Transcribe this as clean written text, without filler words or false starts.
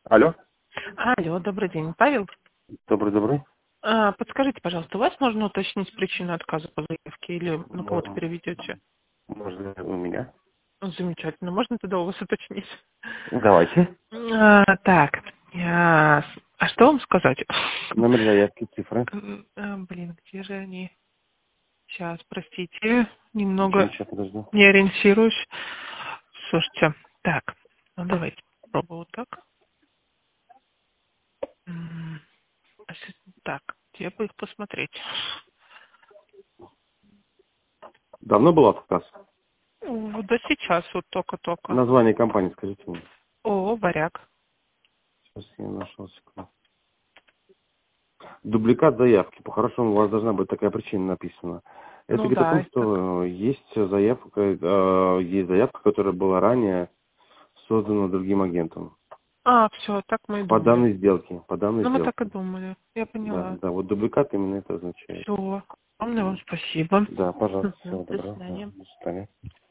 Алло, Алло, добрый день, Павел. добрый. Подскажите, пожалуйста, у вас можно уточнить причину отказа по заявке или на кого-то М, переведете? Можно у меня? Замечательно. Можно тогда у вас уточнить? Давайте. Так, а что вам сказать? Номер заявки, цифры. Блин, где же они? Сейчас, простите, немного Ничего, подожду. не ориентируюсь. Слушайте, так, ну давайте попробую вот так. М, Так, где бы их посмотреть? Давно был отказ? Да сейчас вот только-только. Название компании скажите мне. О, варяг. Сейчас я нашел секунду. Дубликат заявки. По-хорошему у вас должна быть такая причина написана. Это Ну говорит о том, да, так. что есть заявка, которая была ранее создана другим агентом. Все, так мы и По думали. данной сделке. По данной Ну, мы так и сделке. думали. Я Да, поняла. да, вот дубликат именно это означает. Все. Огромное вам спасибо. Да, пожалуйста, всего До доброго. Да, свидания. до свидания.